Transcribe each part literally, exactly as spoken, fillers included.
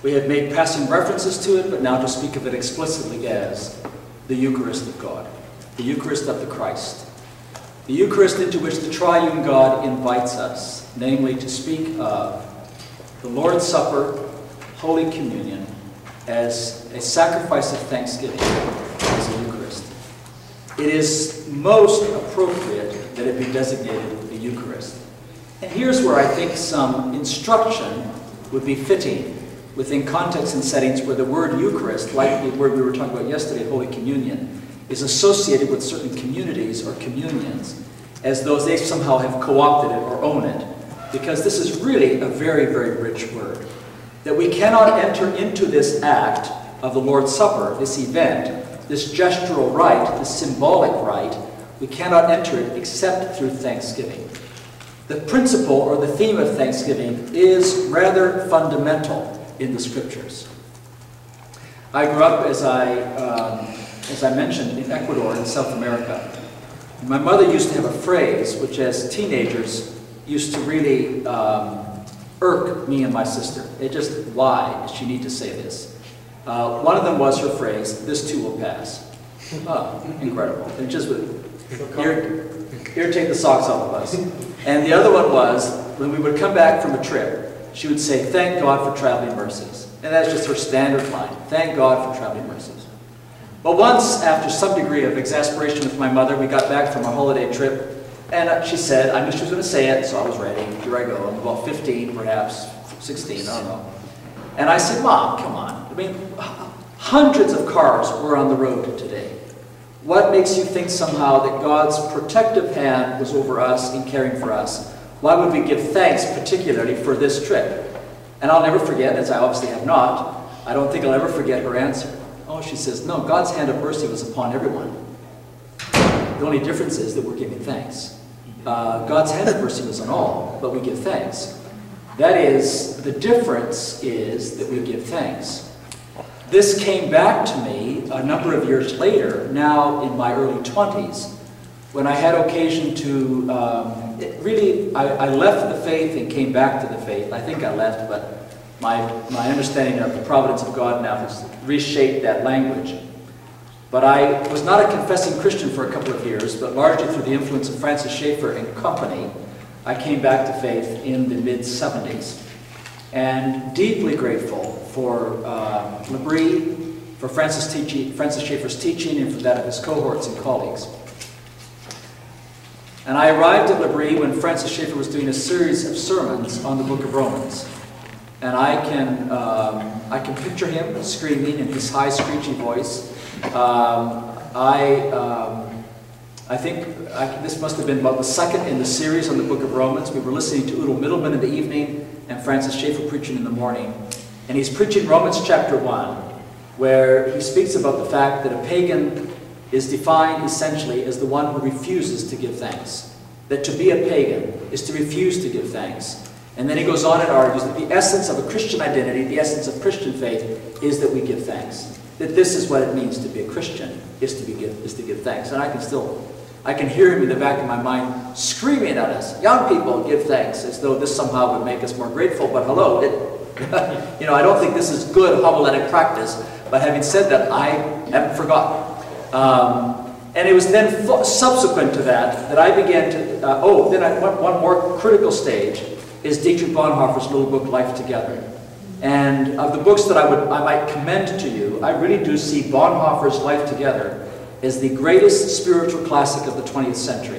We have made passing references to it, but now to speak of it explicitly as the Eucharist of God, the Eucharist of the Christ, the Eucharist into which the triune God invites us, namely to speak of the Lord's Supper, Holy Communion, as a sacrifice of thanksgiving, as a Eucharist. It is most appropriate that it be designated the Eucharist. And here's where I think some instruction would be fitting within contexts and settings where the word Eucharist, like the word we were talking about yesterday, Holy Communion, is associated with certain communities or communions, as though they somehow have co-opted it or own it. Because this is really a very, very rich word. That we cannot enter into this act of the Lord's Supper, this event, this gestural rite, this symbolic rite, we cannot enter it except through thanksgiving. The principle or the theme of thanksgiving is rather fundamental in the Scriptures. I grew up, as I, um, as I mentioned, in Ecuador in South America. My mother used to have a phrase which as teenagers used to really um, irk me and my sister. It just, why does she need to say this? Uh, one of them was her phrase, "This too will pass." Oh, incredible. It just would ir irritate the socks off of us. And the other one was, when we would come back from a trip, she would say, "Thank God for traveling mercies." And that's just her standard line. Thank God for traveling mercies. But once, after some degree of exasperation with my mother, we got back from a holiday trip, and she said, I knew she was going to say it, so I was ready. Here I go. I'm about fifteen, perhaps sixteen, I don't know. And I said, "Mom, come on. I mean, hundreds of cars were on the road today. What makes you think somehow that God's protective hand was over us in caring for us? Why would we give thanks particularly for this trip?" And I'll never forget, as I obviously have not, I don't think I'll ever forget her answer. Oh, she says, "No, God's hand of mercy was upon everyone. The only difference is that we're giving thanks. Uh, God's hand of mercy was on all, but we give thanks." That is, the difference is that we give thanks. This came back to me a number of years later, now in my early twenties, when I had occasion to, um, it really, I, I left the faith and came back to the faith. I think I left, but my, my understanding of the providence of God now has reshaped that language. But I was not a confessing Christian for a couple of years, but largely through the influence of Francis Schaeffer and company, I came back to faith in the mid seventies. And deeply grateful for uh, L'Abri, for Francis, teaching, Francis Schaeffer's teaching, and for that of his cohorts and colleagues. And I arrived at L'Abri when Francis Schaeffer was doing a series of sermons on the book of Romans. And I can, um, I can picture him screaming in his high, screechy voice. Um, I, um, I think I, this must have been about the second in the series on the book of Romans. We were listening to Udo Middleman in the evening and Francis Schaeffer preaching in the morning. And he's preaching Romans chapter one, where he speaks about the fact that a pagan is defined essentially as the one who refuses to give thanks. That to be a pagan is to refuse to give thanks. And then he goes on and argues that the essence of a Christian identity, the essence of Christian faith, is that we give thanks. That this is what it means to be a Christian, is to, be give, is to give thanks. And I can still, I can hear him in the back of my mind screaming at us, "Young people, give thanks," as though this somehow would make us more grateful. But hello, it, you know, I don't think this is good homiletic practice. But having said that, I haven't forgotten. Um, and it was then subsequent to that that I began to, uh, oh, then I, one, one more critical stage is Dietrich Bonhoeffer's little book, Life Together. And of the books that I would I might commend to you, I really do see Bonhoeffer's Life Together as the greatest spiritual classic of the twentieth century.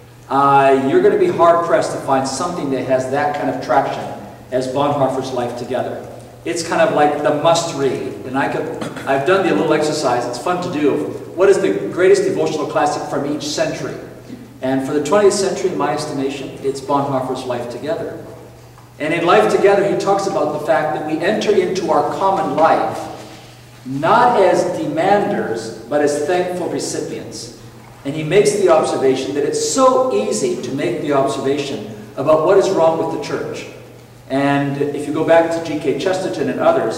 Uh, you're going to be hard-pressed to find something that has that kind of traction as Bonhoeffer's Life Together. It's kind of like the must-read. And I could, I've done the little exercise, it's fun to do. What is the greatest devotional classic from each century? And for the twentieth century, in my estimation, it's Bonhoeffer's Life Together. And in Life Together, he talks about the fact that we enter into our common life not as demanders, but as thankful recipients. And he makes the observation that it's so easy to make the observation about what is wrong with the church. And if you go back to G K Chesterton and others,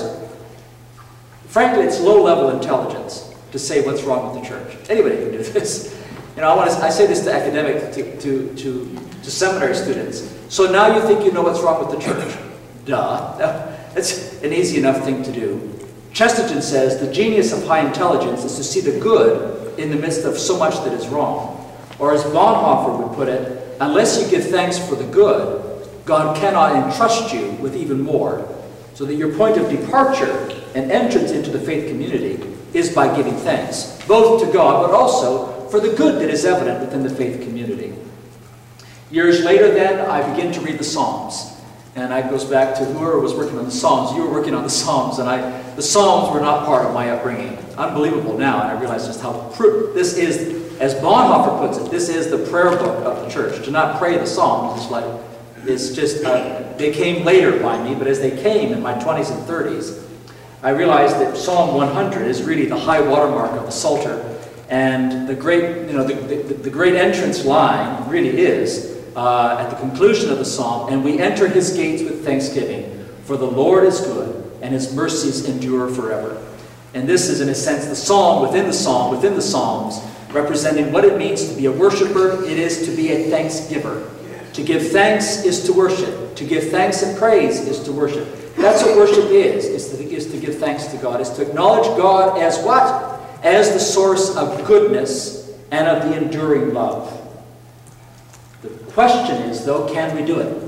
frankly, it's low-level intelligence to say what's wrong with the church. Anybody can do this. You know, I want to, I say this to academic, to, to, to, to seminary students. So now you think you know what's wrong with the church. Duh. It's an easy enough thing to do. Chesterton says, the genius of high intelligence is to see the good in the midst of so much that is wrong. Or as Bonhoeffer would put it, unless you give thanks for the good, God cannot entrust you with even more. So that your point of departure and entrance into the faith community is by giving thanks, both to God, but also for the good that is evident within the faith community. Years later then, I begin to read the Psalms. And that goes back to whoever was working on the Psalms. You were working on the Psalms, and I, the Psalms were not part of my upbringing. Unbelievable now, and I realize just how true. This is, as Bonhoeffer puts it, this is the prayer book of the church. To not pray the Psalms is like, it's just, uh, they came later by me, but as they came in my twenties and thirties, I realized that Psalm one hundred is really the high watermark of the Psalter, and the great, you know, the, the, the great entrance line really is Uh, at the conclusion of the psalm, and we enter his gates with thanksgiving, for the Lord is good, and his mercies endure forever. And this is, in a sense, the psalm within the psalm, within the psalms, representing what it means to be a worshiper. It is to be a thanksgiver. To give thanks is to worship. To give thanks and praise is to worship. That's what worship is, is to, is to give thanks to God, is to acknowledge God as what? As the source of goodness and of the enduring love. The question is, though, can we do it?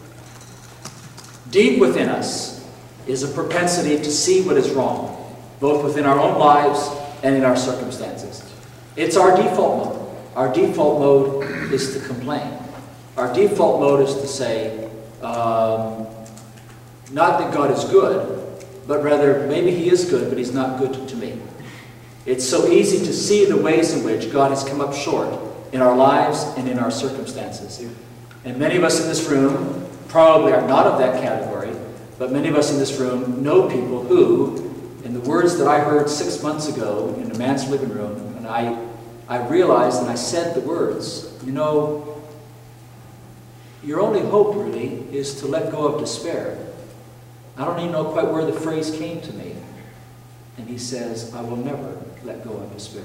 Deep within us is a propensity to see what is wrong, both within our own lives and in our circumstances. It's our default mode. Our default mode is to complain. Our default mode is to say, um, not that God is good, but rather maybe he is good, but he's not good to me. It's so easy to see the ways in which God has come up short in our lives and in our circumstances. And many of us in this room probably are not of that category, but many of us in this room know people who, in the words that I heard six months ago in a man's living room, and I, I realized and I said the words, you know, your only hope really is to let go of despair. I don't even know quite where the phrase came to me. And he says, I will never let go of despair.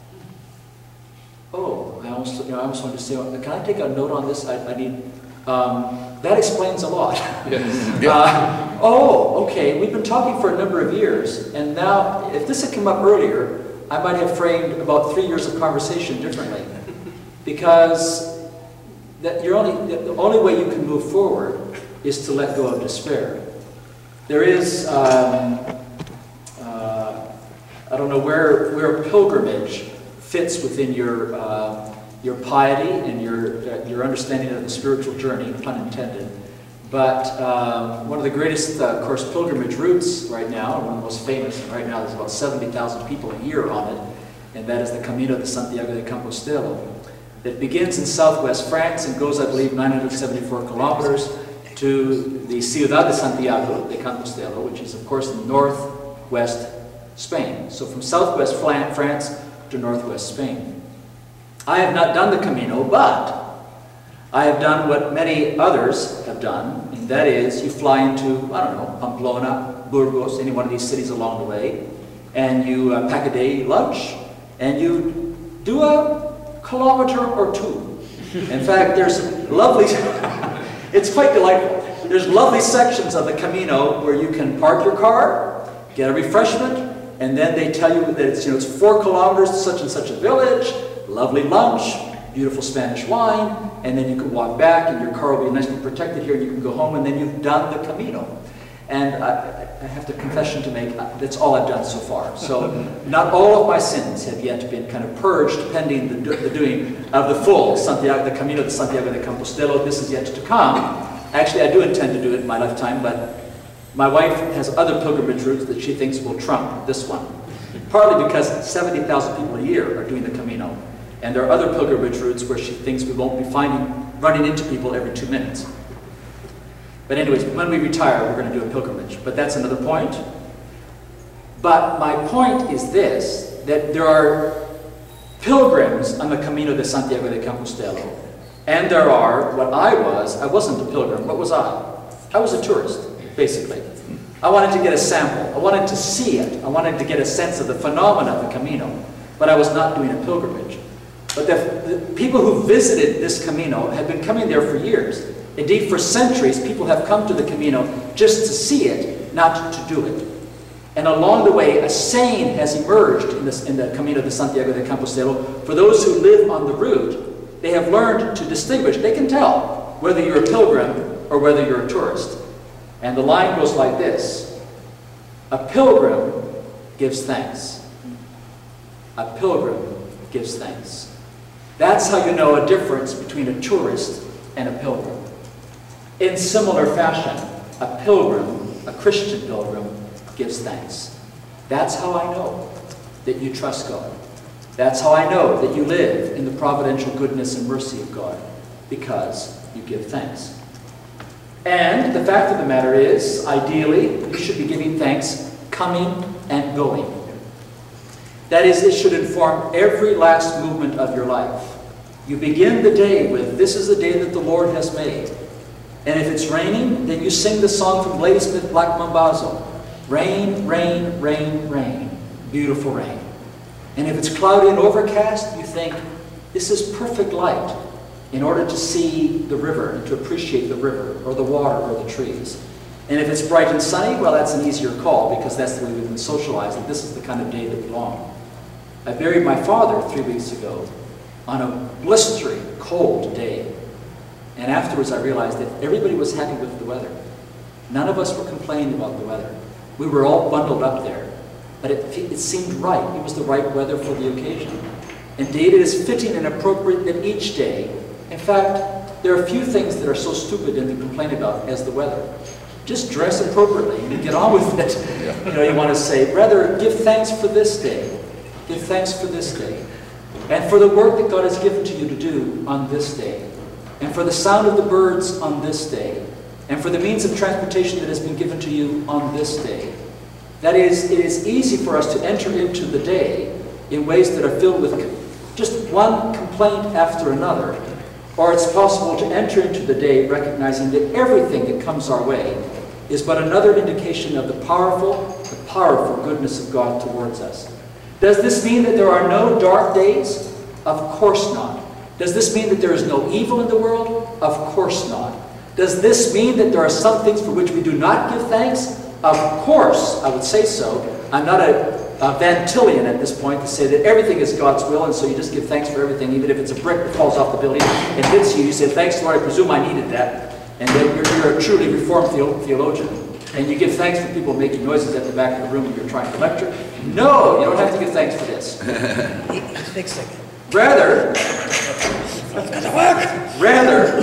Oh, I almost, you know, I almost wanted to say, can I take a note on this? I, I need, um, that explains a lot. Yes. uh, oh, okay, we've been talking for a number of years, and now, if this had come up earlier, I might have framed about three years of conversation differently. Because that you're only, the only way you can move forward is to let go of despair. There is, um, uh, I don't know where, where pilgrimage fits within your uh, your piety and your uh, your understanding of the spiritual journey, pun intended. But um, one of the greatest, uh, of course, pilgrimage routes right now, one of the most famous, and right now there's about seventy thousand people a year on it, and that is the Camino de Santiago de Compostela. It begins in southwest France and goes, I believe, nine hundred seventy-four kilometers to the Ciudad de Santiago de Compostela, which is, of course, in northwest Spain. So from southwest France to northwest Spain. I have not done the Camino, but I have done what many others have done, and that is you fly into, I don't know, Pamplona, Burgos, any one of these cities along the way, and you uh, pack a day lunch, and you do a kilometer or two. In fact, there's lovely, it's quite delightful. There's lovely sections of the Camino where you can park your car, get a refreshment, and then they tell you that it's, you know, it's four kilometers to such and such a village, lovely lunch, beautiful Spanish wine, and then you can walk back and your car will be nicely protected here and you can go home and then you've done the Camino. And I, I have the confession to make, that's all I've done so far. So not all of my sins have yet been kind of purged pending the, the doing of the full Santiago, the Camino de Santiago de Compostela. This is yet to come. Actually, I do intend to do it in my lifetime, but my wife has other pilgrimage routes that she thinks will trump this one. Partly because seventy thousand people a year are doing the Camino. And there are other pilgrimage routes where she thinks we won't be finding, running into people every two minutes. But anyways, when we retire, we're going to do a pilgrimage. But that's another point. But my point is this, that there are pilgrims on the Camino de Santiago de Compostela. And there are, what I was, I wasn't a pilgrim. What was I? I was a tourist, basically. I wanted to get a sample. I wanted to see it. I wanted to get a sense of the phenomena of the Camino. But I was not doing a pilgrimage. But the, the people who visited this Camino had been coming there for years. Indeed, for centuries, people have come to the Camino just to see it, not to do it. And along the way, a saying has emerged in, this, in the Camino de Santiago de Compostela. For those who live on the route, they have learned to distinguish. They can tell whether you're a pilgrim or whether you're a tourist. And the line goes like this: a pilgrim gives thanks. A pilgrim gives thanks. That's how you know a difference between a tourist and a pilgrim. In similar fashion, a pilgrim, a Christian pilgrim, gives thanks. That's how I know that you trust God. That's how I know that you live in the providential goodness and mercy of God, because you give thanks. And the fact of the matter is, ideally, you should be giving thanks coming and going. That is, it should inform every last movement of your life. You begin the day with, "This is the day that the Lord has made." And if it's raining, then you sing the song from Ladysmith Black Mambazo. Rain, rain, rain, rain. Beautiful rain. And if it's cloudy and overcast, you think, this is perfect light in order to see the river and to appreciate the river or the water or the trees. And if it's bright and sunny, well, that's an easier call because that's the way we've been socialized, and this is the kind of day that we long. I buried my father three weeks ago on a blistering, cold day. And afterwards I realized that everybody was happy with the weather. None of us were complaining about the weather. We were all bundled up there. But it, it seemed right. It was the right weather for the occasion. Indeed, it is fitting and appropriate that each day, in fact, there are few things that are so stupid and to complain about as the weather. Just dress appropriately and get on with it. You know, you want to say, rather, give thanks for this day. Give thanks for this day. And for the work that God has given to you to do on this day. And for the sound of the birds on this day. And for the means of transportation that has been given to you on this day. That is, it is easy for us to enter into the day in ways that are filled with just one complaint after another. Or it's possible to enter into the day recognizing that everything that comes our way is but another indication of the powerful, the powerful goodness of God towards us. Does this mean that there are no dark days? Of course not. Does this mean that there is no evil in the world? Of course not. Does this mean that there are some things for which we do not give thanks? Of course, I would say so. I'm not a, a Van Tillian at this point to say that everything is God's will, and so you just give thanks for everything, even if it's a brick that falls off the building and hits you. You say, "Thanks, Lord, I presume I needed that." And then you're, you're a truly reformed theologian. And you give thanks for people making noises at the back of the room when you're trying to lecture. No, you don't have to give thanks for this. Rather, rather,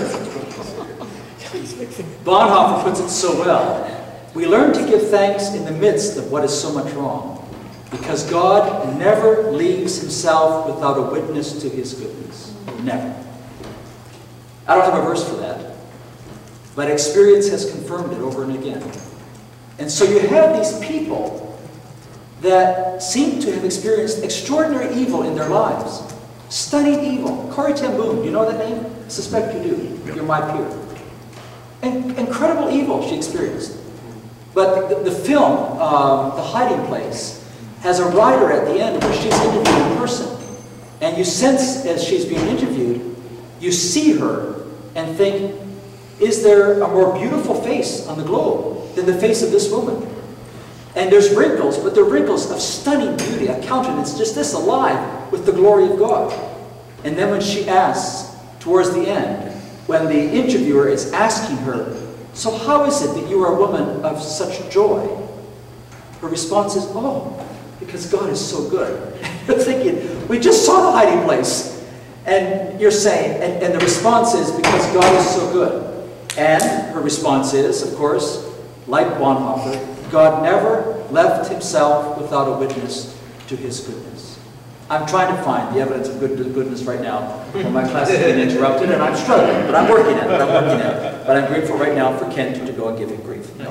Bonhoeffer puts it so well. We learn to give thanks in the midst of what is so much wrong, because God never leaves himself without a witness to his goodness. Never. I don't have a verse for that, but experience has confirmed it over and again. And so you have these people that seem to have experienced extraordinary evil in their lives. Stunning evil. Corrie ten Boom, do you know that name? I suspect you do. You're my peer. And incredible evil she experienced. But the, the film, um, The Hiding Place, has a writer at the end where she's interviewed in person. And you sense, as she's being interviewed, you see her and think, is there a more beautiful face on the globe than the face of this woman? And there's wrinkles, but they're wrinkles of stunning beauty, a countenance just this alive with the glory of God. And then when she asks, towards the end, when the interviewer is asking her, "So how is it that you are a woman of such joy?" Her response is, "Oh, because God is so good." You're thinking, we just saw The Hiding Place. And you're saying, and, and the response is, because God is so good. And her response is, of course, like Bonhoeffer, God never left himself without a witness to his goodness. I'm trying to find the evidence of good, goodness right now when my class is being interrupted, and I'm struggling, but I'm working at it, I'm working at it. But I'm grateful right now for Kent to go and give him grief. No.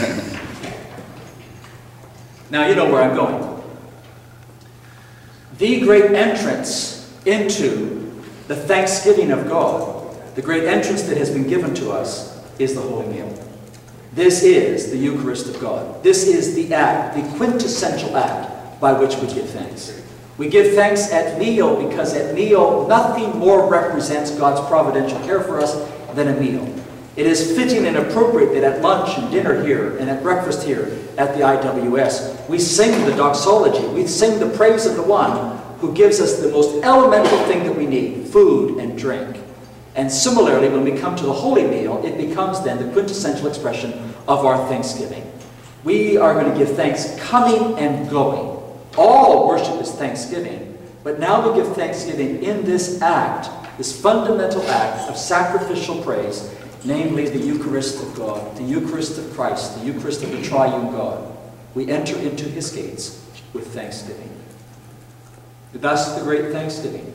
Now you know where I'm going. The great entrance into the thanksgiving of God, the great entrance that has been given to us, is the Holy Meal. This is the Eucharist of God. This is the act, the quintessential act by which we give thanks. We give thanks at meal because at meal nothing more represents God's providential care for us than a meal. It is fitting and appropriate that at lunch and dinner here and at breakfast here at the I W S, we sing the doxology. We sing the praise of the one who gives us the most elemental thing that we need, food and drink. And similarly, when we come to the Holy Meal, it becomes then the quintessential expression of our thanksgiving. We are going to give thanks coming and going. All worship is thanksgiving, but now we give thanksgiving in this act, this fundamental act of sacrificial praise, namely the Eucharist of God, the Eucharist of Christ, the Eucharist of the triune God. We enter into his gates with thanksgiving. Thus, the great thanksgiving.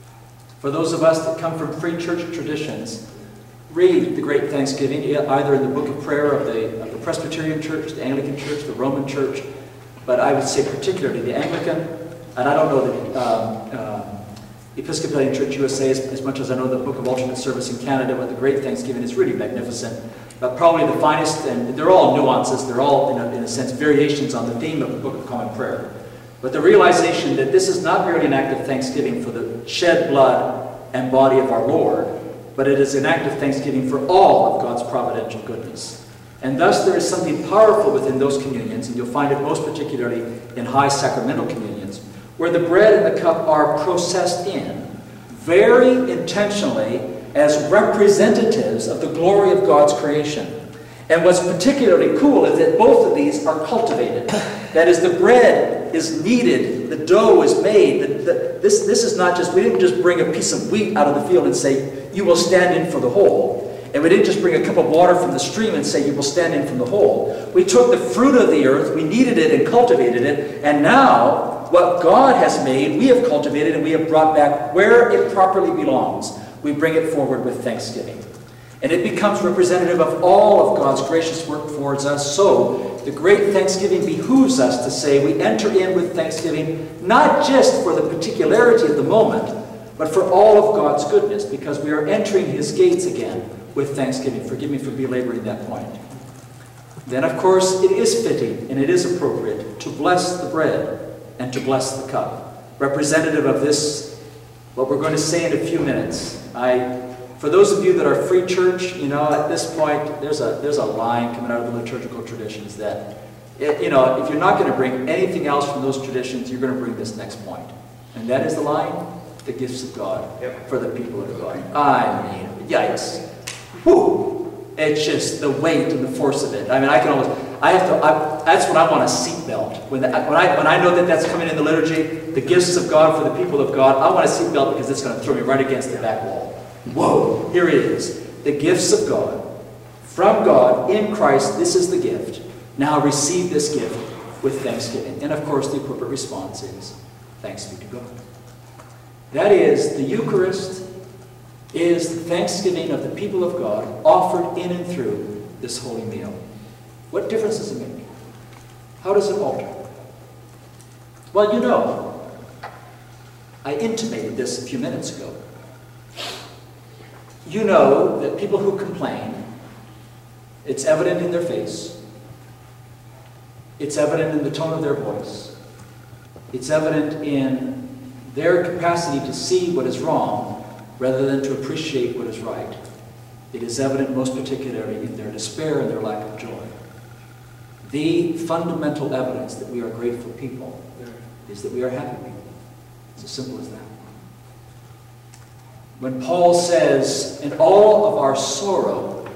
For those of us that come from free church traditions, read the great thanksgiving either in the book of prayer of the, of the Presbyterian Church, the Anglican Church, the Roman Church, but I would say particularly the Anglican, and I don't know the um, uh, Episcopalian Church U S A as, as much as I know the Book of Alternate Service in Canada, but the great thanksgiving is really magnificent. But probably the finest, and they're all nuances, they're all, in a, in a sense, variations on the theme of the Book of Common Prayer. But the realization that this is not merely an act of thanksgiving for the shed blood and body of our Lord, but it is an act of thanksgiving for all of God's providential goodness. And thus there is something powerful within those communions, and you'll find it most particularly in high sacramental communions, where the bread and the cup are processed in very intentionally as representatives of the glory of God's creation. And what's particularly cool is that both of these are cultivated. That is, the bread is kneaded, the dough is made. The, the, this, this is not just, we didn't just bring a piece of wheat out of the field and say, you will stand in for the whole. And we didn't just bring a cup of water from the stream and say, you will stand in from the whole. We took the fruit of the earth, we kneaded it and cultivated it, and now what God has made, we have cultivated and we have brought back where it properly belongs. We bring it forward with thanksgiving. And it becomes representative of all of God's gracious work towards us. So the great thanksgiving behooves us to say we enter in with thanksgiving, not just for the particularity of the moment, but for all of God's goodness, because we are entering his gates again with thanksgiving. Forgive me for belaboring that point. Then, of course, it is fitting and it is appropriate to bless the bread and to bless the cup, representative of this, what we're going to say in a few minutes. I... For those of you that are free church, you know, at this point, there's a, there's a line coming out of the liturgical traditions that, it, you know, if you're not going to bring anything else from those traditions, you're going to bring this next point. And that is the line, the gifts of God yep. for the people of God. I mean, yikes. Whew. It's just the weight and the force of it. I mean, I can almost, I have to, I, that's when I want a seatbelt. When, when, I, when I know that that's coming in the liturgy, the gifts of God for the people of God, I want a seatbelt because it's going to throw me right against the back wall. Whoa, here it is. The gifts of God. From God, in Christ, this is the gift. Now receive this gift with thanksgiving. And of course, the appropriate response is, thanks be to God. That is, the Eucharist is the thanksgiving of the people of God offered in and through this holy meal. What difference does it make? How does it alter? Well, you know, I intimated this a few minutes ago. You know that people who complain, it's evident in their face. It's evident in the tone of their voice. It's evident in their capacity to see what is wrong rather than to appreciate what is right. It is evident most particularly in their despair and their lack of joy. The fundamental evidence that we are grateful people is that we are happy people. It's as simple as that. When Paul says, in all of our sorrow,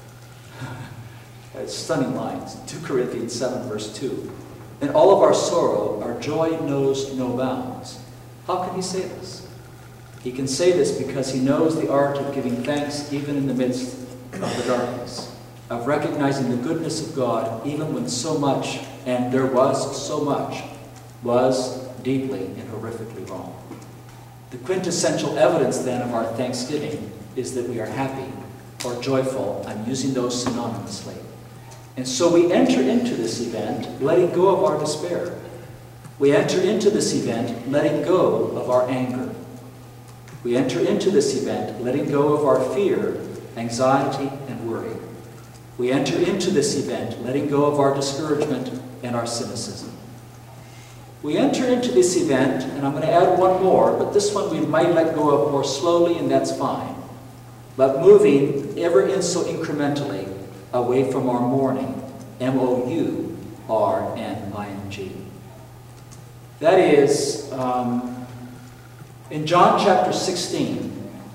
it's stunning lines, two Corinthians seven, verse two, in all of our sorrow, our joy knows no bounds. How can he say this? He can say this because he knows the art of giving thanks even in the midst of the darkness, of recognizing the goodness of God even when so much, and there was so much, was deeply and horrifically wrong. The quintessential evidence then of our thanksgiving is that we are happy or joyful. I'm using those synonymously. And so we enter into this event letting go of our despair. We enter into this event letting go of our anger. We enter into this event letting go of our fear, anxiety, and worry. We enter into this event letting go of our discouragement and our cynicism. We enter into this event, and I'm going to add one more, but this one we might let go of more slowly, and that's fine. but moving ever in so incrementally away from our mourning, M O U R N I N G. That is, um, in John chapter sixteen,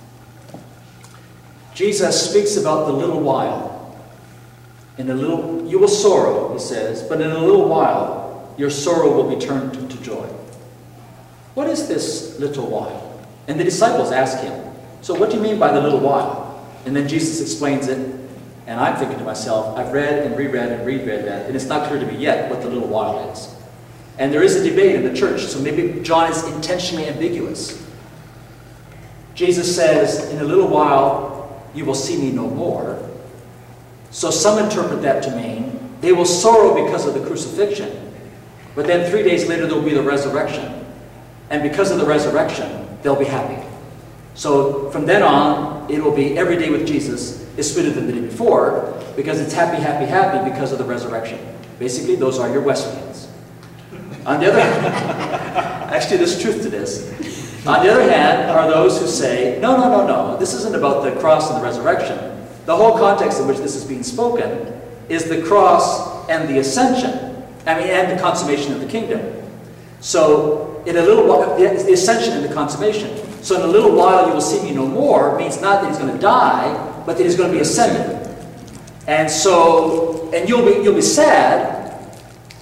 Jesus speaks about the little while. In a little, you will sorrow, he says, but in a little while, your sorrow will be turned to, to joy. What is this little while? And the disciples ask him, so what do you mean by the little while? And then Jesus explains it, and I'm thinking to myself, I've read and reread and reread that, and it's not clear to me yet what the little while is. And there is a debate in the church, so maybe John is intentionally ambiguous. Jesus says, in a little while, you will see me no more. So some interpret that to mean they will sorrow because of the crucifixion, but then three days later there will be the resurrection. And because of the resurrection, they'll be happy. So from then on, it will be every day with Jesus is sweeter than the day before, because it's happy, happy, happy because of the resurrection. Basically, those are your Wesleyans. On the other hand, actually there's truth to this. On the other hand are those who say, no, no, no, no, this isn't about the cross and the resurrection. The whole context in which this is being spoken is the cross and the ascension, I mean, and the consummation of the kingdom. So, in a little while, the ascension and the consummation. So, in a little while you will see me no more means not that he's going to die, but that he's going to be ascended. And so, and you'll be you'll be sad,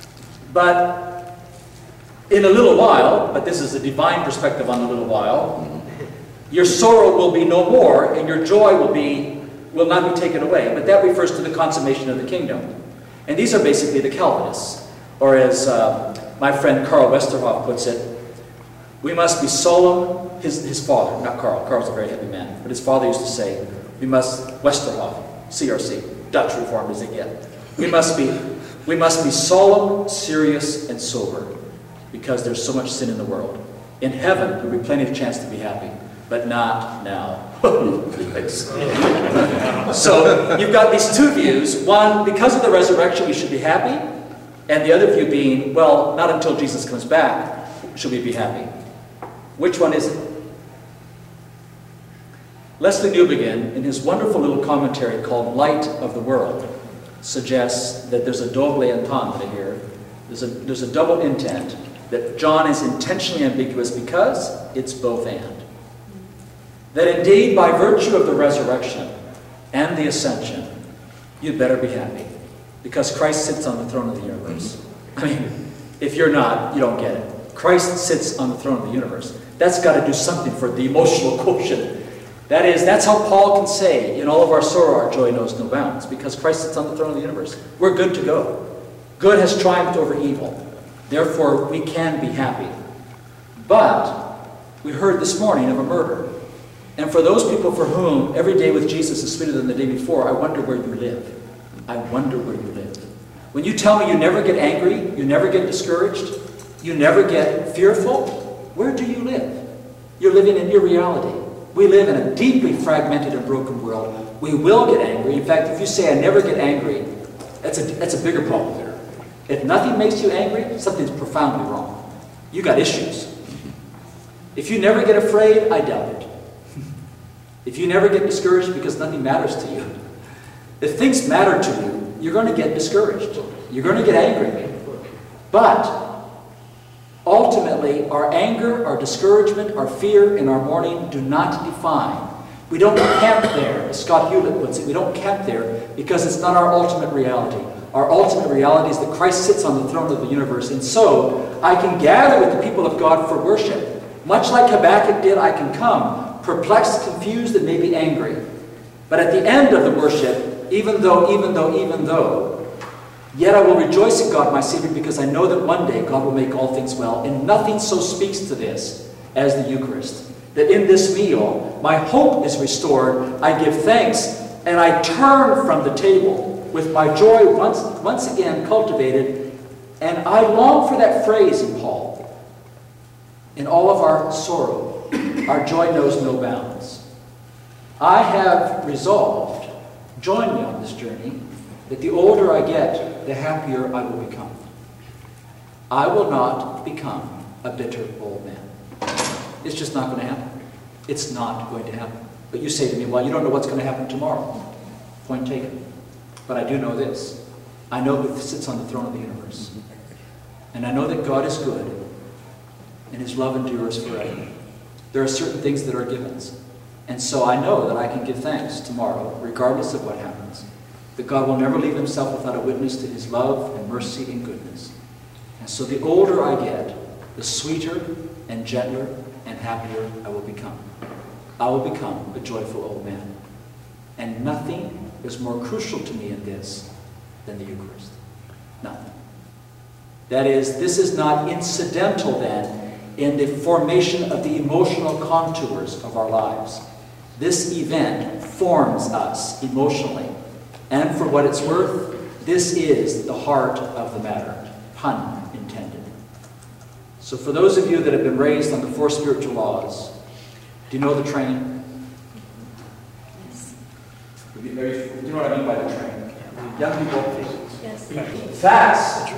but in a little while, but this is a divine perspective on a little while, your sorrow will be no more, and your joy will be will not be taken away. But that refers to the consummation of the kingdom. And these are basically the Calvinists. Or as uh, my friend Karl Westerhoff puts it, we must be solemn, his, his father, not Karl, Karl's a very heavy man, but his father used to say, we must, Westerhoff, C R C, Dutch Reformed as they get, we must be, we must be solemn, serious, and sober, because there's so much sin in the world. In heaven, there will be plenty of chance to be happy, but not now. So you've got these two views. One, because of the resurrection we should be happy, and the other view being, well, not until Jesus comes back should we be happy. Which one is it? Leslie Newbegin, in his wonderful little commentary called Light of the World, suggests that there's a double entendre here. There's a, there's a double intent, that John is intentionally ambiguous because it's both and. That indeed, by virtue of the resurrection and the ascension, you'd better be happy, because Christ sits on the throne of the universe. I mean, if you're not, you don't get it. Christ sits on the throne of the universe. That's got to do something for the emotional quotient. That is, that's how Paul can say, in all of our sorrow, our joy knows no bounds, because Christ sits on the throne of the universe. We're good to go. Good has triumphed over evil. Therefore, we can be happy. But we heard this morning of a murder. And for those people for whom every day with Jesus is sweeter than the day before, I wonder where you live. I wonder where you live. When you tell me you never get angry, you never get discouraged, you never get fearful, where do you live? You're living in irreality. We live in a deeply fragmented and broken world. We will get angry. In fact, if you say I never get angry, that's a, that's a bigger problem there. If nothing makes you angry, something's profoundly wrong. You got issues. If you never get afraid, I doubt it. If you never get discouraged because nothing matters to you. If things matter to you, you're going to get discouraged. You're going to get angry. But ultimately, our anger, our discouragement, our fear, and our mourning do not define. We don't camp there, as Scott Hewlett puts it. We don't camp there because it's not our ultimate reality. Our ultimate reality is that Christ sits on the throne of the universe. And so, I can gather with the people of God for worship. Much like Habakkuk did, I can come, perplexed, confused, and maybe angry. But at the end of the worship, even though, even though, even though, yet I will rejoice in God my Savior, because I know that one day God will make all things well. And nothing so speaks to this as the Eucharist. That in this meal, my hope is restored, I give thanks, and I turn from the table with my joy once, once again cultivated. And I long for that phrase in Paul. In all of our sorrow, our joy knows no bounds. I have resolved, join me on this journey, that the older I get, the happier I will become. I will not become a bitter old man. It's just not going to happen. It's not going to happen. But you say to me, well, you don't know what's going to happen tomorrow. Point taken. But I do know this. I know who sits on the throne of the universe. And I know that God is good, and his love endures forever. There are certain things that are givens. And so I know that I can give thanks tomorrow, regardless of what happens, that God will never leave himself without a witness to his love and mercy and goodness. And so the older I get, the sweeter and gentler and happier I will become. I will become a joyful old man. And nothing is more crucial to me in this than the Eucharist. Nothing. That is, this is not incidental then in the formation of the emotional contours of our lives. This event forms us emotionally. And for what it's worth, this is the heart of the matter. Pun intended. So for those of you that have been raised on the four spiritual laws, do you know the train? Yes. Do you know what I mean by the train? Young people, Yes. fast.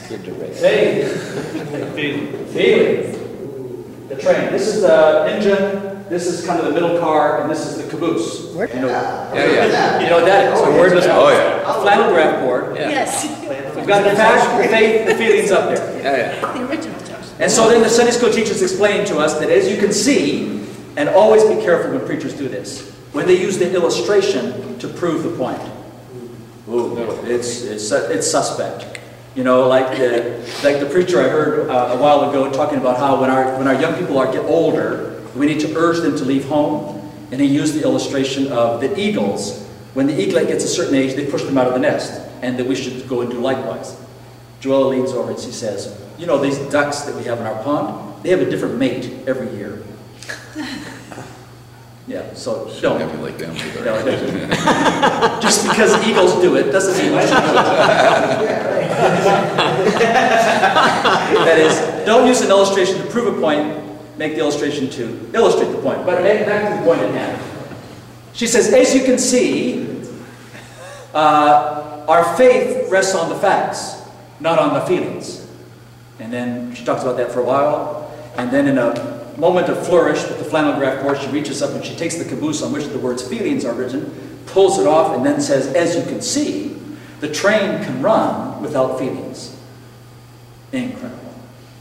Faith. Feeling. The train. This is the engine. This is kind of the middle car, and this is the caboose. Where? You know, Yeah, yeah. You know what that is? Oh, wordless. Oh, yeah. A flannel graph board. Yeah. Yes. We've got the fact, the faith, the feelings up there. Yeah, yeah. The original Josh. And so then the Sunday school teachers explained to us that, as you can see, and always be careful when preachers do this, when they use the illustration to prove the point. Ooh, it's, it's, it's suspect. You know, like the, like the preacher I heard uh, a while ago talking about how when our, when our young people are get older, we need to urge them to leave home. And he used the illustration of the eagles. When the eaglet gets a certain age, they push them out of the nest. And that we should go and do likewise. Joella leans over and she says, you know, these ducks that we have in our pond, they have a different mate every year. Yeah, so don't. Have you like them either. No, it doesn't. Just because eagles do it doesn't mean we should do it. That is, don't use an illustration to prove a point, make the illustration to illustrate the point. But back to the point at hand. She says, as you can see, uh, our faith rests on the facts, not on the feelings. And then she talks about that for a while. And then in a moment of flourish with the flannel graph board, she reaches up and she takes the caboose on which the words feelings are written, pulls it off, and then says, as you can see, the train can run without feelings. Incredible.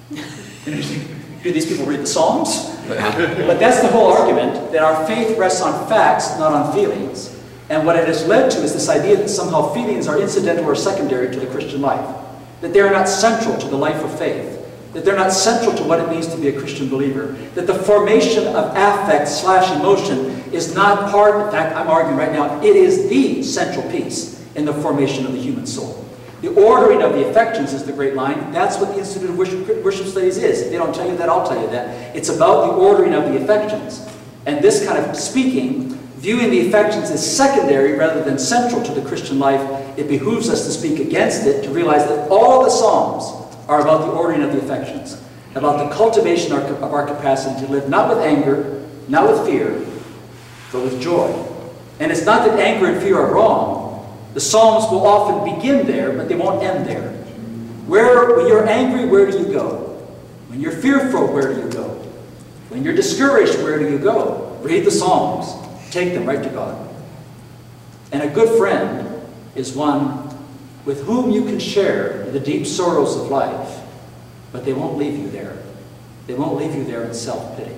Do these people read the Psalms? But that's the whole argument, that our faith rests on facts, not on feelings. And what it has led to is this idea that somehow feelings are incidental or secondary to the Christian life. That they are not central to the life of faith. That they're not central to what it means to be a Christian believer. That the formation of affect slash emotion is not part, in fact, I'm arguing right now, it is the central piece in the formation of the human soul. The ordering of the affections is the great line. That's what the Institute of Worship, Worship Studies is. If they don't tell you that, I'll tell you that. It's about the ordering of the affections. And this kind of speaking, viewing the affections as secondary rather than central to the Christian life, it behooves us to speak against it, to realize that all the Psalms are about the ordering of the affections, about the cultivation of our capacity to live not with anger, not with fear, but with joy. And it's not that anger and fear are wrong. The Psalms will often begin there, but they won't end there. Where, when you're angry, where do you go? When you're fearful, where do you go? When you're discouraged, where do you go? Read the Psalms. Take them right to God. And a good friend is one with whom you can share the deep sorrows of life, but they won't leave you there. They won't leave you there in self-pity.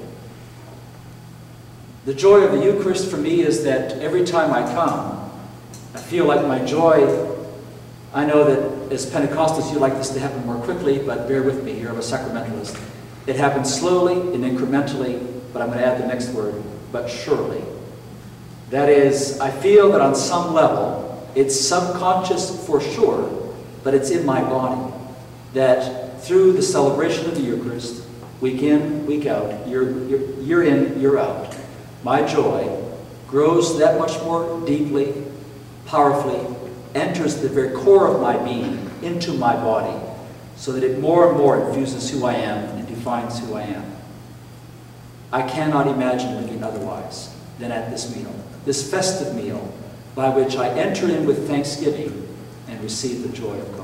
The joy of the Eucharist for me is that every time I come, I feel like my joy, I know that as Pentecostals you like this to happen more quickly, but bear with me here, I'm a sacramentalist. It happens slowly and incrementally, but I'm going to add the next word, but surely. That is, I feel that on some level, it's subconscious for sure, but it's in my body. That through the celebration of the Eucharist, week in, week out, year, year, year in, year out, my joy grows that much more deeply, powerfully, enters the very core of my being, into my body, so that it more and more infuses who I am and defines who I am. I cannot imagine living otherwise than at this meal, this festive meal, by which I enter in with thanksgiving and receive the joy of God.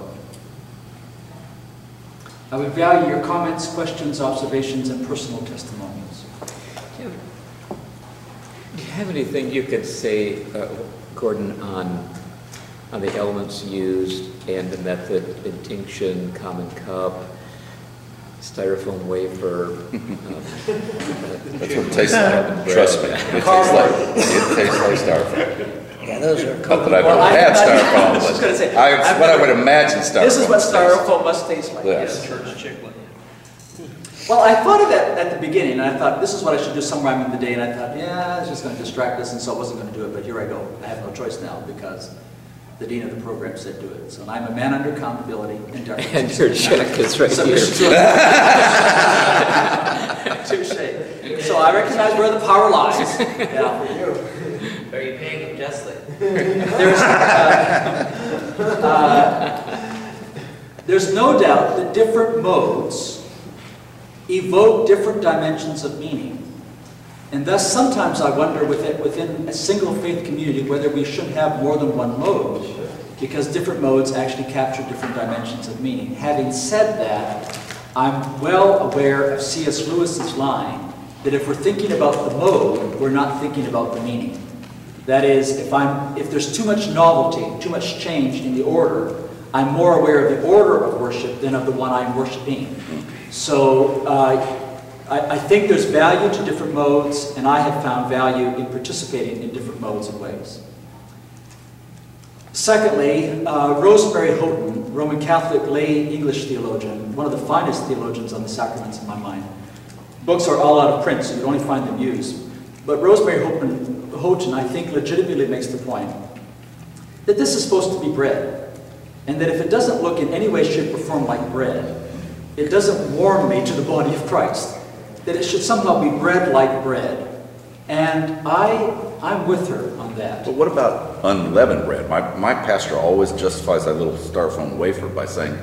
I would value your comments, questions, observations, and personal testimonials. have anything you could say, uh, Gordon, on on the elements used and the method, intinction, common cup, styrofoam wafer? Um, That's what it tastes like. Trust me, it tastes like it tastes like styrofoam. Yeah, those are. Not that I've Well, ever I- had I- styrofoam, I was just gonna but say, I, I've it's what I never- would imagine styrofoam. This is what tastes. styrofoam must taste like. Yes. Church chicken. Well, I thought of that at the beginning, and I thought this is what I should do sometime in the day, and I thought, yeah, it's just going to distract us, and so I wasn't going to do it, but here I go. I have no choice now because the dean of the program said do it. So I'm a man under accountability and deference. And your check is right Submission here. to- Touche. So I recognize where the power lies. Yeah. Are you paying him justly? There's, uh, uh, there's no doubt that different modes evoke different dimensions of meaning. And thus sometimes I wonder within, within a single faith community whether we should have more than one mode, because different modes actually capture different dimensions of meaning. Having said that, I'm well aware of C S Lewis's line that if we're thinking about the mode, we're not thinking about the meaning. That is, if, I'm, if there's too much novelty, too much change in the order, I'm more aware of the order of worship than of the one I'm worshiping. So uh, I, I think there's value to different modes, and I have found value in participating in different modes and ways. Secondly, uh, Rosemary Houghton, Roman Catholic lay English theologian, one of the finest theologians on the sacraments in my mind. Books are all out of print, so you only find them used. But Rosemary Houghton, Houghton, I think, legitimately makes the point that this is supposed to be bread, and that if it doesn't look in any way, shape, or form like bread, it doesn't warm me to the body of Christ. That it should somehow be bread like bread. And I, I'm with her on that. But what about unleavened bread? My, my pastor always justifies that little styrofoam wafer by saying,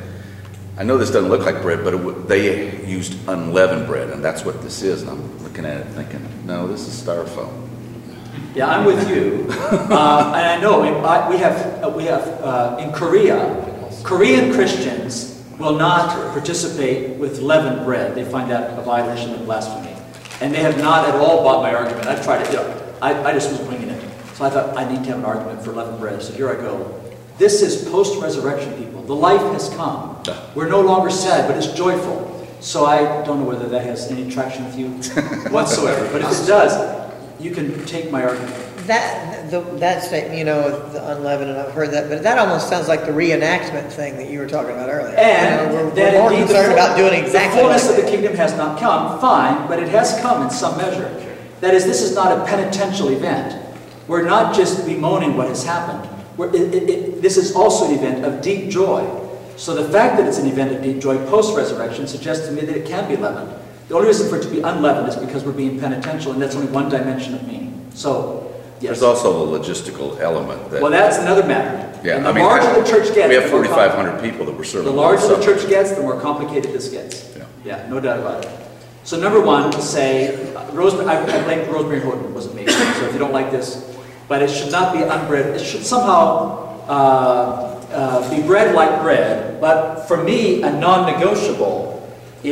I know this doesn't look like bread, but it w they used unleavened bread, and that's what this is. And I'm looking at it thinking, no, this is styrofoam. Yeah, I'm with you. uh, and I know I, we have, uh, we have uh, in Korea, Korean Christians will not participate with leavened bread. They find that a violation of blasphemy. And they have not at all bought my argument. I've tried it. You know, I, I just was winging it. So I thought, I need to have an argument for leavened bread. So here I go. This is post-resurrection, people. The life has come. We're no longer sad, but it's joyful. So I don't know whether that has any traction with you whatsoever. But if it does, you can take my argument. That, the, that statement, you know, the unleavened, and I've heard that, but that almost sounds like the reenactment thing that you were talking about earlier. And you know, we're, that we're more indeed the concerned full- about doing exactly the fullness like of the that. kingdom has not come, fine, but it has come in some measure. That is, this is not a penitential event. We're not just bemoaning what has happened. We're, it, it, it, this is also an event of deep joy. So the fact that it's an event of deep joy post-resurrection suggests to me that it can be leavened. The only reason for it to be unleavened is because we're being penitential, and that's only one dimension of meaning. So, yes. There's also a logistical element. That, Well, that's another matter. yeah, And the I mean, larger the church gets, we have the more forty-five compli- hundred people that we're serving. The larger the So- church gets, the more complicated this gets. Yeah. Yeah, no doubt about it. So number one, to say, uh, Rosemary, I, I blame Rosemary Houghton, wasn't me. So if you don't like this, but it should not be unbread. It should somehow uh, uh, be bread like bread. But for me, a non-negotiable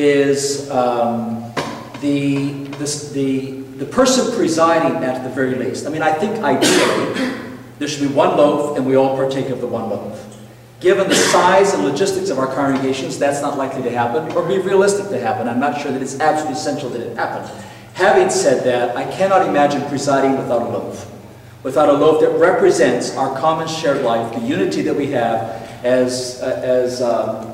is um, the, this, the, the person presiding at the very least. I mean, I think ideally, there should be one loaf and we all partake of the one loaf. Given the size and logistics of our congregations, that's not likely to happen, or be realistic to happen. I'm not sure that it's absolutely essential that it happen. Having said that, I cannot imagine presiding without a loaf. Without a loaf that represents our common shared life, the unity that we have, as, uh, as um,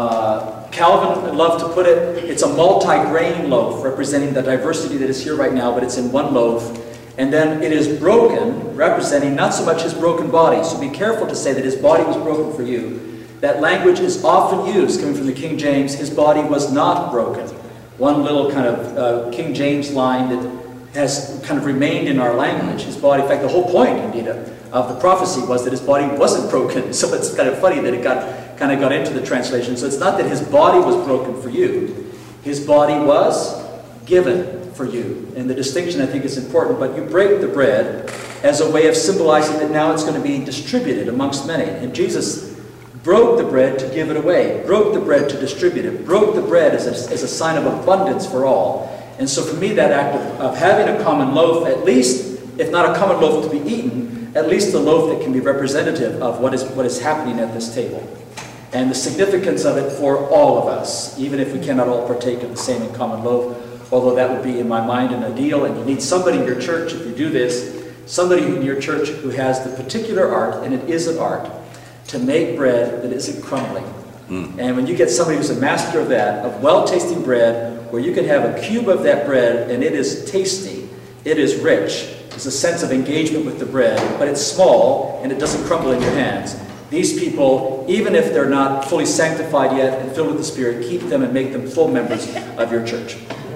uh, Calvin loved to put it, it's a multi-grain loaf representing the diversity that is here right now, but it's in one loaf. And then it is broken, representing not so much his broken body. So be careful to say that his body was broken for you. That language is often used, coming from the King James, his body was not broken. One little kind of uh, King James line that has kind of remained in our language. His body, in fact, the whole point, indeed, of, of the prophecy was that his body wasn't broken. So it's kind of funny that it got kind of got into the translation. So it's not that his body was broken for you. His body was given for you. And the distinction, I think, is important. But you break the bread as a way of symbolizing that now it's going to be distributed amongst many. And Jesus broke the bread to give it away, broke the bread to distribute it, broke the bread as a, as a sign of abundance for all. And so for me, that act of, of having a common loaf at least if not a common loaf to be eaten, at least a loaf that can be representative of what is, what is happening at this table. And the significance of it for all of us, even if we cannot all partake of the same and common loaf, although that would be in my mind an ideal, and you need somebody in your church, if you do this, somebody in your church who has the particular art, and it is an art, to make bread that isn't crumbling. Mm. And when you get somebody who's a master of that, of well-tasting bread, where you can have a cube of that bread, and it is tasty, it is rich, there's a sense of engagement with the bread, but it's small, and it doesn't crumble in your hands. These people, even if they're not fully sanctified yet and filled with the Spirit, keep them and make them full members of your church.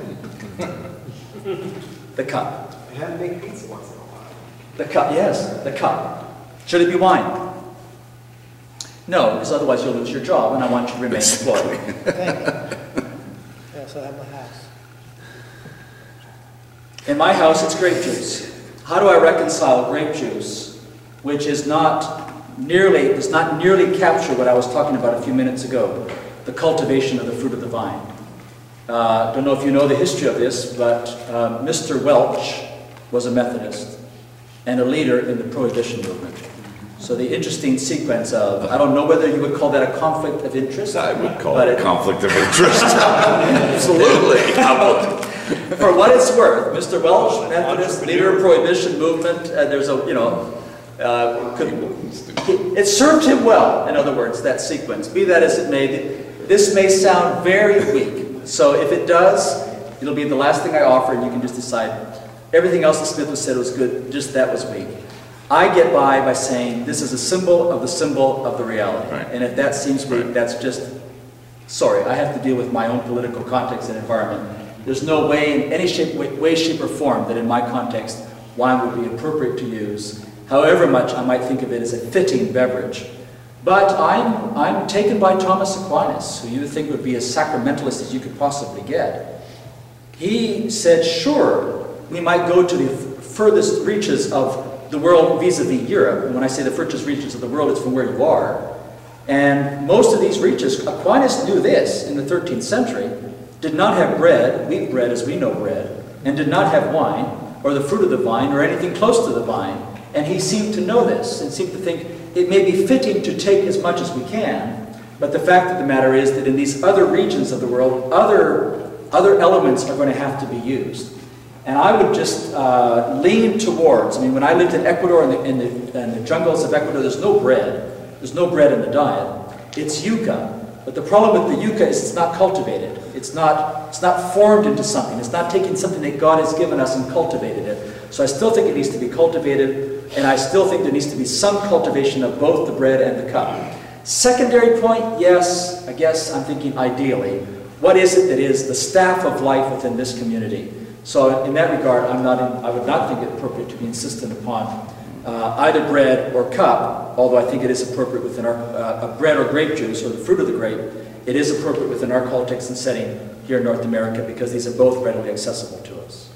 The cup. I have to make pizza once in a while. The cup, yes, the cup. Should it be wine? No, because otherwise you'll lose your job, and I want you to remain employed. Thank you. Yes, I have my house. In my house, it's grape juice. How do I reconcile grape juice, which is not nearly does not nearly capture what I was talking about a few minutes ago, the cultivation of the fruit of the vine? I uh, don't know if you know the history of this, but uh, Mister Welch was a Methodist and a leader in the Prohibition movement. So the interesting sequence of, I don't know whether you would call that a conflict of interest. I would call but it a it, conflict of interest. Absolutely. For what it's worth, Mister Welch, Methodist, leader of Prohibition movement, uh, there's a, you know, uh, could, it served him well, in other words, that sequence. Be that as it may, this may sound very weak. So if it does, it'll be the last thing I offer, and you can just decide. Everything else that Smith was said was good, just that was weak. I get by by saying this is a symbol of the symbol of the reality. Right. And if that seems weak, that's just, sorry, I have to deal with my own political context and environment. There's no way in any shape, way, shape, or form that in my context wine would be appropriate to use, however much I might think of it as a fitting beverage. But I'm, I'm taken by Thomas Aquinas, who you think would be as sacramentalist as you could possibly get. He said, sure, we might go to the furthest reaches of the world vis-a-vis Europe. And when I say the furthest reaches of the world, it's from where you are. And most of these reaches, Aquinas knew this in the thirteenth century, did not have bread, wheat bread as we know bread, and did not have wine, or the fruit of the vine, or anything close to the vine. And he seemed to know this, and seemed to think, it may be fitting to take as much as we can, but the fact of the matter is that in these other regions of the world, other, other elements are going to have to be used. And I would just uh, lean towards, I mean, when I lived in Ecuador, in the, in, the, in the jungles of Ecuador, there's no bread. There's no bread in the diet. It's yucca. But the problem with the yucca is it's not cultivated. It's not, it's not formed into something. It's not taking something that God has given us and cultivated it. So I still think it needs to be cultivated, and I still think there needs to be some cultivation of both the bread and the cup. Secondary point, yes, I guess I'm thinking ideally. What is it that is the staff of life within this community? So in that regard, I'm not in, I would not think it appropriate to be insistent upon uh, either bread or cup, although I think it is appropriate within our, uh, bread or grape juice, or the fruit of the grape. It is appropriate within our context and setting here in North America because these are both readily accessible to us.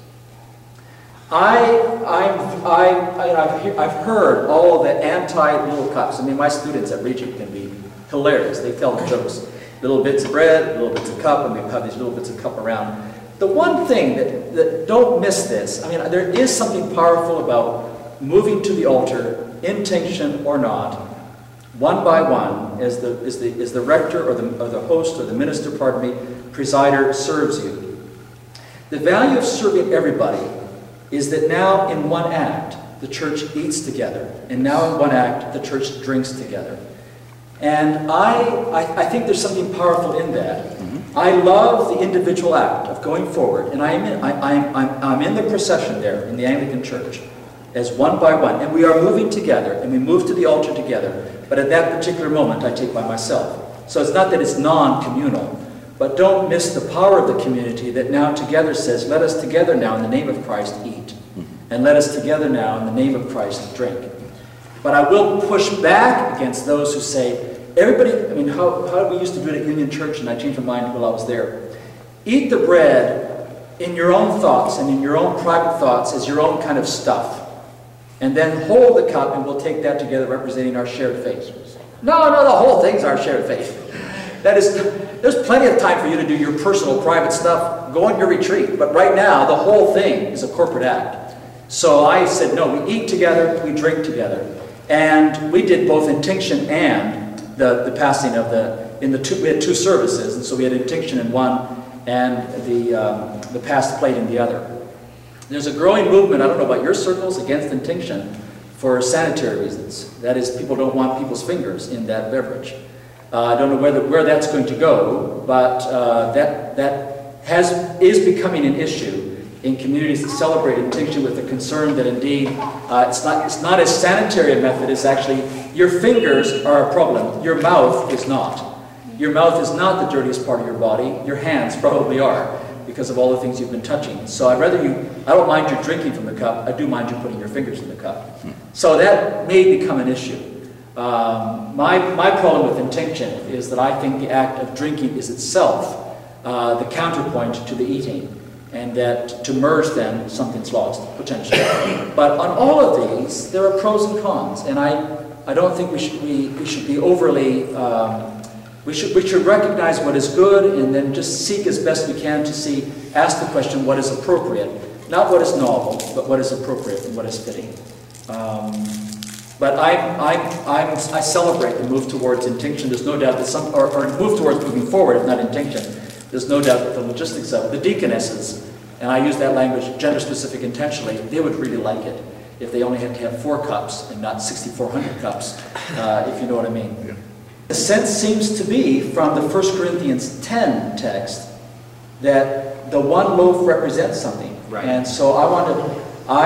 I, I'm, I, I, I've, I've heard all the anti-little cups. I mean, my students at Regent can be hilarious. They tell the jokes. Little bits of bread, little bits of cup, and we have these little bits of cup around. The one thing that, that, don't miss this, I mean, there is something powerful about moving to the altar, intinction or not, one by one, as the, as the, as the rector or the, or the host or the minister, pardon me, presider serves you. The value of serving everybody is that now in one act, the church eats together, and now in one act, the church drinks together. And I, I, I think there's something powerful in that. Mm-hmm. I love the individual act of going forward, and I am in, I, I'm, I'm, I'm in the procession there in the Anglican Church as one by one, and we are moving together, and we move to the altar together, but at that particular moment I take by myself. So it's not that it's non-communal, but don't miss the power of the community that now together says, let us together now in the name of Christ eat, and let us together now in the name of Christ drink. But I will push back against those who say, everybody, I mean, how, how we used to do it at Union Church, and I changed my mind while I was there. Eat the bread in your own thoughts and in your own private thoughts as your own kind of stuff. And then hold the cup, and we'll take that together representing our shared faith. No, no, the whole thing's our shared faith. That is, there's plenty of time for you to do your personal, private stuff. Go on your retreat. But right now, the whole thing is a corporate act. So I said, no, we eat together, we drink together. And we did both intinction and the, the passing of the, in the two, we had two services, and so we had intinction in one and the, um, the passed plate in the other. There's a growing movement, I don't know about your circles, against intinction for sanitary reasons. That is, people don't want people's fingers in that beverage. Uh, I don't know whether, where that's going to go, but uh, that, that has, is becoming an issue in communities that celebrate intinction, with the concern that indeed uh, it's not it's not as sanitary a method. It's actually, your fingers are a problem. Your mouth is not. Your mouth is not the dirtiest part of your body. Your hands probably are, because of all the things you've been touching. So I'd rather you, I don't mind you drinking from the cup. I do mind you putting your fingers in the cup. So that may become an issue. Um, my, my problem with intinction is that I think the act of drinking is itself uh, the counterpoint to the eating. And that to merge them, something's lost, potentially. But on all of these, there are pros and cons. And I, I don't think we should, we, we should be overly, um, we, should, we should recognize what is good and then just seek as best we can to see, ask the question, what is appropriate? Not what is novel, but what is appropriate and what is fitting. Um, but I, I, I'm, I celebrate the move towards intinction. There's no doubt that some, or, or move towards moving forward, if not intinction. There's no doubt that the logistics of it, the deaconesses, and I use that language gender-specific intentionally, they would really like it if they only had to have four cups and not sixty-four hundred cups, uh, if you know what I mean. Yeah. The sense seems to be from the First Corinthians ten text that the one loaf represents something. Right. And so I want to,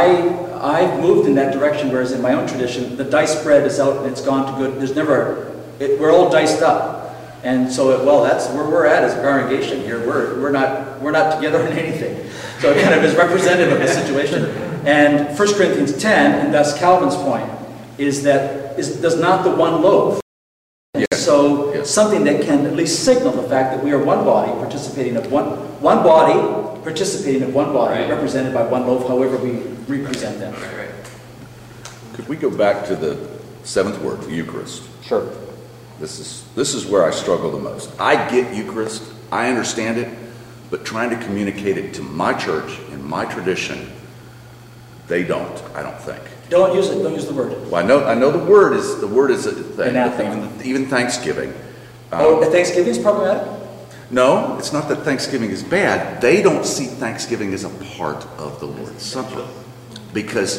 I, I've moved in that direction, whereas in my own tradition, the diced bread is out and it's gone to good. There's never, it, we're all diced up. And so, well, that's where we're at as a congregation here. We're, we're, not, we're not together in anything. So it kind of is representative of the situation. And First Corinthians ten, and thus Calvin's point, is that is, does not the one loaf. Yes. So yes. Something that can at least signal the fact that we are one body, participating of one, one body, participating of one body, right. Represented by one loaf, however we represent them. Right, right. Could we go back to the seventh word, the Eucharist? Sure. This is, this is where I struggle the most. I get Eucharist, I understand it, but trying to communicate it to my church and my tradition, they don't, I don't think. Don't use it, don't use the word. Well, I know I know the word is the word is a thing, Anathema. even, even Thanksgiving. Um, oh, Thanksgiving is problematic? No, it's not that Thanksgiving is bad. They don't see Thanksgiving as a part of the Lord's Supper. Because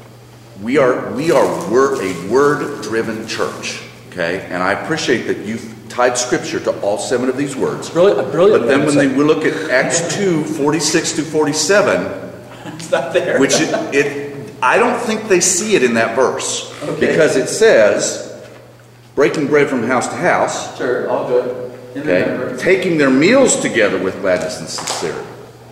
we are, we are we're a word-driven church. Okay, and I appreciate that you've tied Scripture to all seven of these words. Brilliant, brilliant. But then when they, we look at Acts two, forty-six to forty-seven, it's not there. Which it, it, I don't think they see it in that verse. Okay. Because it says, breaking bread from house to house. Sure, all good. Okay, taking their meals together with gladness and sincerity.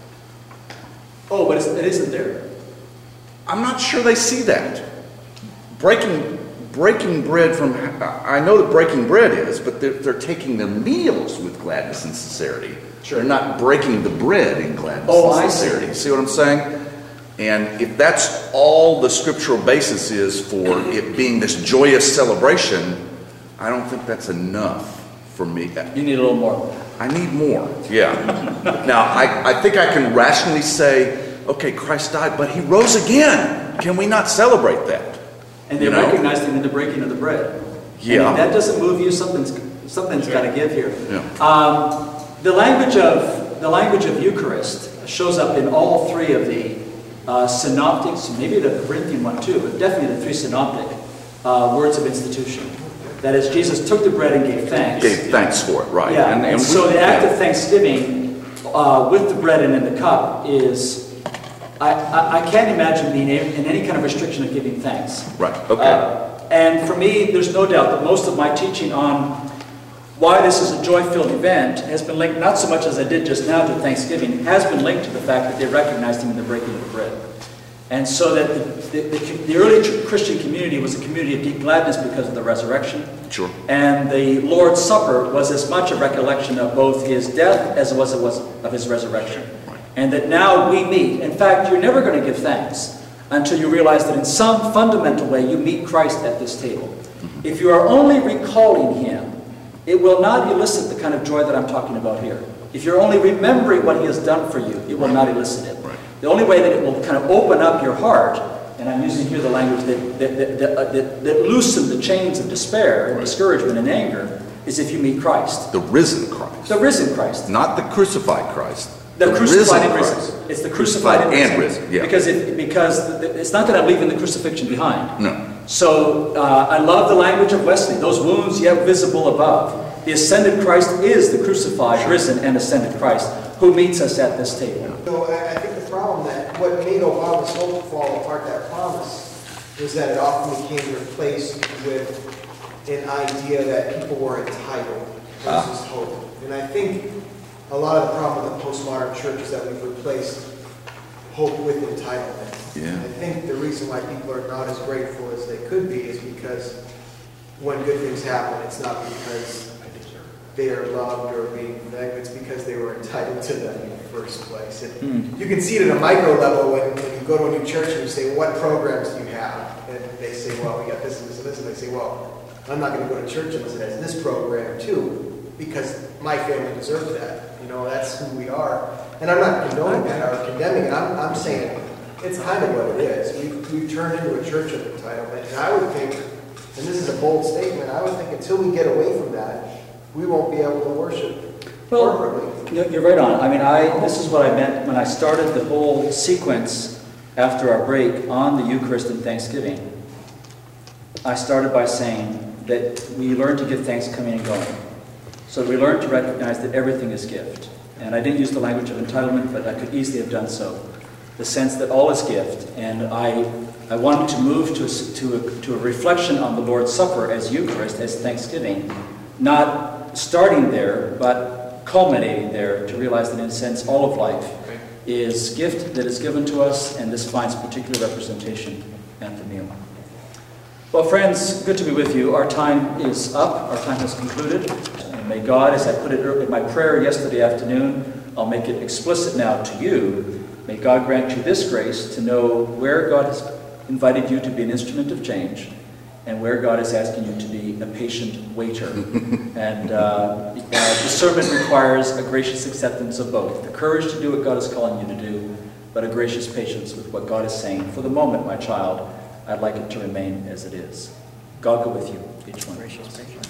Oh, but it's, it isn't there. I'm not sure they see that. Breaking breaking bread from, I know that breaking bread is, but they're, they're taking their meals with gladness and sincerity. Sure. They're not breaking the bread in gladness oh, and sincerity. I see. see what I'm saying? And if that's all the scriptural basis is for it being this joyous celebration, I don't think that's enough for me. You need a little more. I need more, yeah. Now, I, I think I can rationally say, okay, Christ died, but he rose again. Can we not celebrate that? And they you know? recognized him in the breaking of the bread. Yeah. And if that doesn't move you, something's something's Sure. got to give here. Yeah. Um, the language of the language of Eucharist shows up in all three of the uh, synoptics, maybe the Corinthian one too, but definitely the three synoptic uh, words of institution. That is, Jesus took the bread and gave thanks. Gave thanks for it, right. Yeah, and, and, and so we, the act yeah. of thanksgiving uh, with the bread and in the cup is, I, I, I can't imagine being in any kind of restriction of giving thanks. Right, okay. Uh, and for me, there's no doubt that most of my teaching on why this is a joy-filled event has been linked, not so much as I did just now to Thanksgiving, has been linked to the fact that they recognized him in the breaking of the bread. And so that the, the, the, the early Christian community was a community of deep gladness because of the resurrection. Sure. And the Lord's Supper was as much a recollection of both his death as it was, it was of his resurrection. Right. And that now we meet. In fact, you're never going to give thanks until you realize that in some fundamental way you meet Christ at this table. Mm-hmm. If you are only recalling him it will not elicit the kind of joy that I'm talking about here. If you're only remembering what he has done for you, it will not elicit it. Right. The only way that it will kind of open up your heart, and I'm using here the language that, that, that, that, uh, that, that loosen the chains of despair and Right. discouragement and anger, is if you meet Christ. The risen Christ. The risen Christ. Not the crucified Christ. The, crucified and Christ. risen. It's the crucified, and risen. and risen, yeah. Because, it, because the, the, it's not that I'm leaving the crucifixion behind. No. So uh, I love the language of Wesley. Those wounds yet visible above. The ascended Christ is the crucified, risen, and ascended Christ who meets us at this table. So I, I think the problem that what made Obama's hope fall apart, that promise, was that it often became replaced with an idea that people were entitled versus hope. And I think a lot of the problem with the postmodern church is that we've replaced hope with entitlement. Yeah. I think the reason why people are not as grateful as they could be is because when good things happen, it's not because they are loved or being thanked, it's because they were entitled to them in the first place. And Mm. you can see it at a micro level when, when you go to a new church and you say, what programs do you have? And they say, well, we got this and this and this. And they say, well, I'm not going to go to church unless it has this program too, because my family deserves that. You know, that's who we are. And I'm not condoning that or condemning it. I'm, I'm saying it's kind of what it is. We've, we've turned into a church of entitlement. And I would think, and this is a bold statement, I would think until we get away from that, we won't be able to worship Well, corporately. you're you're right on. I mean, I this is what I meant when I started the whole sequence after our break on the Eucharist and Thanksgiving. I started by saying that we learn to give thanks coming and going. So we learn to recognize that everything is gift. And I didn't use the language of entitlement, but I could easily have done so. The sense that all is gift. And I I wanted to move to a, to a, to a reflection on the Lord's Supper as Eucharist, as Thanksgiving, not starting there, but culminating there to realize that in a sense all of life is gift that is given to us, and this finds particular representation at the meal. Well, friends, good to be with you. Our time is up. Our time has concluded. And may God, as I put it in my prayer yesterday afternoon, I'll make it explicit now to you. May God grant you this grace to know where God has invited you to be an instrument of change, and where God is asking you to be a patient waiter. And uh, uh, discernment requires a gracious acceptance of both. The courage to do what God is calling you to do, but a gracious patience with what God is saying. For the moment, my child, I'd like it to remain as it is. God go with you, each one.